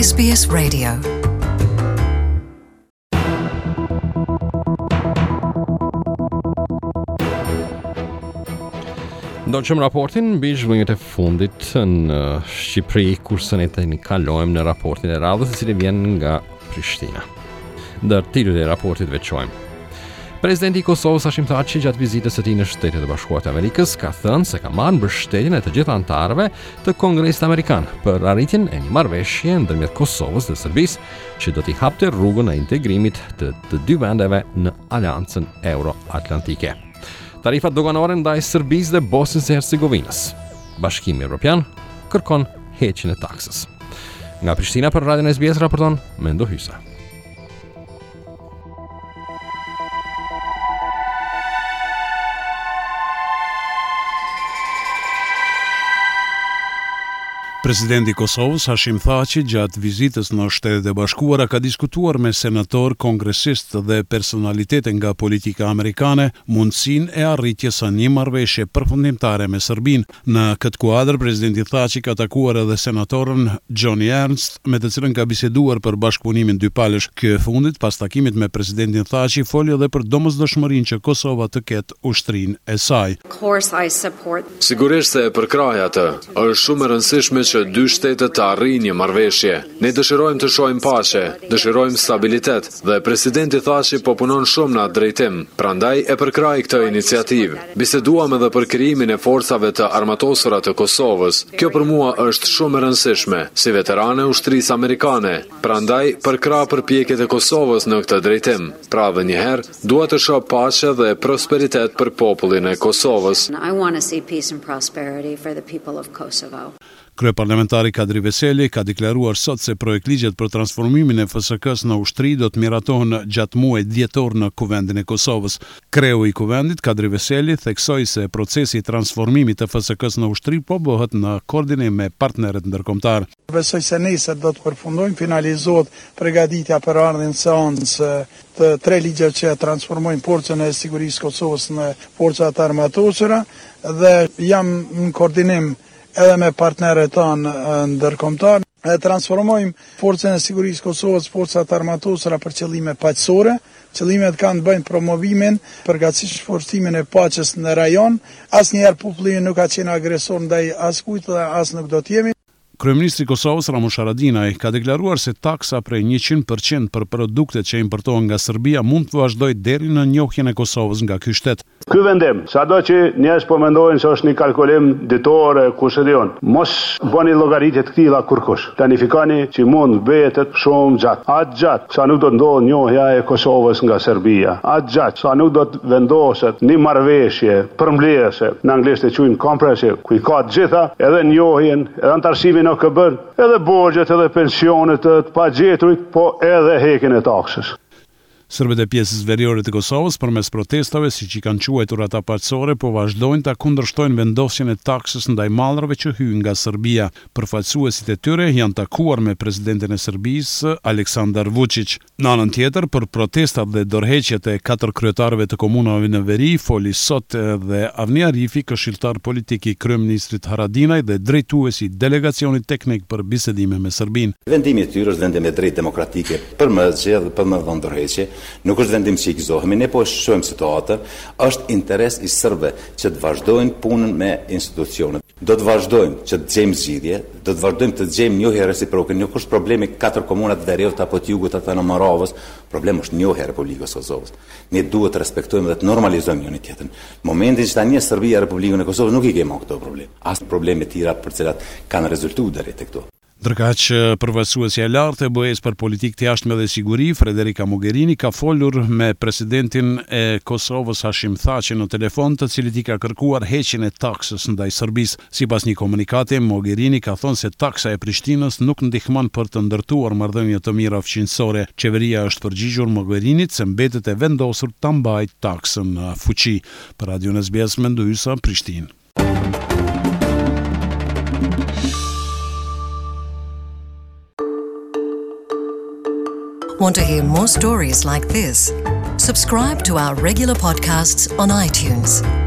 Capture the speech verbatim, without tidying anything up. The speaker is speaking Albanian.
S B S Radio. Ndoqëm raportin mbi zhvillimet e fundit në Shqipëri, kurse ne tani kalojmë në raportin e radhës, i cili vjen nga Prishtina. Ndër titujt e raportit veçojmë: Presidenti i Kosovës Hashim Thaçi gjatë vizitës së tij në Shtetet e Bashkuara të Amerikës ka thënë se ka marrë mbështetjen e të gjithë anëtarëve të Kongresit Amerikan për arritjen e një marrëveshje ndërmjet Kosovës dhe Serbisë që do t'i hapte rrugën e integrimit të të dy vendeve në Aleancën Euro-Atlantike. Tarifat doganore ndaj Serbisë dhe Bosnjës së Hercegovinës. Bashkimi Evropian kërkon heqjen e taksës. Nga Prishtina për Radion S B S raporton Mendo Hysa. Presidenti i Kosovës Hashim Thaçi gjatë vizitës në Shtetet e Bashkuara ka diskutuar me senator, kongresist dhe personalitete nga politika amerikane mundësinë e arritjes së një marrëveshje përfundimtare me Serbinë. Në këtë kuadër, presidenti Thaçi ka takuar edhe senatorën Joni Ernst, me të cilën ka biseduar për bashkëpunimin dypalësh. Ky e fundit pas takimit me presidentin Thaçi foli edhe për domosdoshmërinë që Kosova të ketë ushtrinë e saj. Sigurisht se e përkraj atë. Është shumë e rëndësishme që dy shtetet të arrijnë një marrëveshje. Ne dëshirojmë të shohim paqe, dëshirojmë stabilitet dhe presidenti Thaçi po punon shumë në atë drejtim. Prandaj e përkraj këtë iniciativë. Biseduam edhe për krijimin e forcave të armatosura të Kosovës. Kjo për mua është shumë e rëndësishme, si veterane ushtrisë amerikane. Prandaj përkrah përpjekjet e Kosovës në këtë drejtim. Pra edhe një herë, dua të shoh paqe dhe prosperitet për popullin e Kosovës. Kryeparlamentari Kadri Veseli ka deklaruar sot se projekt ligjet për transformimin e F S K-s në ushtri do të miratohen gjatë muajit dhjetor në Kuvendin e Kosovës. Kreu i Kuvendit, Kadri Veseli, theksoi se procesi i transformimit të F S K-s në ushtri po bëhet në koordinim me partnerët ndërkombëtar. Besoj se nesër do të përfundojmë, finalizohet përgatitja për ardhin seancë të tre ligjeve që transformojnë forcën e sigurisë Kosovës në forcat armatosura dhe jam në koordinim edhe me partnerët tanë ndërkombëtar. E transformojmë forcën e sigurisë Kosovës, forcat armatosura për qëllime paqësore. Qëllimet kanë të bëjnë promovimin, përgatësisht forcimin e paqes në rajon. Asnjëherë populli nuk ka qenë agresor ndaj askujt dhe as nuk do të jemi. Kryeministri i Kosovës Ramush Haradinaj ka deklaruar se taksa prej njëqind përqind për produktet që importohen nga Serbia mund të vazhdojë deri në njohjen e Kosovës nga ky shtet. Ky vendim, sado që njerëz po mendojnë se është një kalkulim ditor, kush e diun. Mos bëni llogaritje të tilla kurkush. Planifikoni që mund bëhet shumë gjatë. Atë gjatë sa nuk do të ndodhë njohja e Kosovës nga Serbia. Atë gjatë sa nuk do të vendoset një marrëveshje përmbledhëse, në anglisht e quajnë comprehensive, ku i ka të gjitha, edhe njohjen, edhe antarësimin në K B-n, edhe borxhet, edhe pensionet të pagjeturit, po edhe heqjen e taksës. Serbët e pjesës veriore të Kosovës përmes protestave, siç i kanë quajtur ata paqësorë, po vazhdojnë ta kundërshtojnë vendosjen e taksës ndaj mallrave që hyjnë nga Serbia. Përfaqësuesit e tyre janë takuar me presidentin e Serbisë, Aleksandar Vučić. Në anën tjetër, për protestat dhe dorëheqjet e katër kryetarëve të komunave në veri, foli sot edhe Avni Arifi, këshilltar politik i kryeministrit Haradinaj dhe drejtuesi i delegacionit teknik për bisedime me Serbinë. Vendimi i tyre është vendim i drejtë demokratike për më zgjedhje dhe për më dhënë dorëheqje. Nuk është vendim që i gëzohemi, ne po shohim situatën, është interes i serbëve që të vazhdojnë punën me institucionet. Do të vazhdojmë që të gjejmë zgjidhje, do të vazhdojmë të gjejmë njohje reciproke. Nuk është problemi katër komunat të veriut apo të jugut atë në Moravës, problemi është njohja e Republikës Kosovës. Ne duhet të respektojmë dhe të normalizojmë njëri tjetrin. Momentin që tani Serbia e Republikën e Kosovës nuk i kemi këto probleme. As probleme të tjera për të cilat kanë rezultuar deri tek këto. Ndërkaq përfaqësuesja e lartë e B E-s për politikë të jashtme dhe siguri, Federica Mogherini, ka folur me presidentin e Kosovës Hashim Thaçi në telefon, të cilit i ka kërkuar heqjen e taksës ndaj Serbisë. Sipas një komunikati, Mogherini ka thënë se taksa e Prishtinës nuk ndihmon për të ndërtuar marrëdhënie të mira fqinjësore. Qeveria është përgjigjur Mogherinit se mbetet e vendosur ta mbajë taksën në fuqi. Për Radion S B S Mendo Hysa, Prishtinë. Want to hear more stories like this? Subscribe to our regular podcasts on iTunes.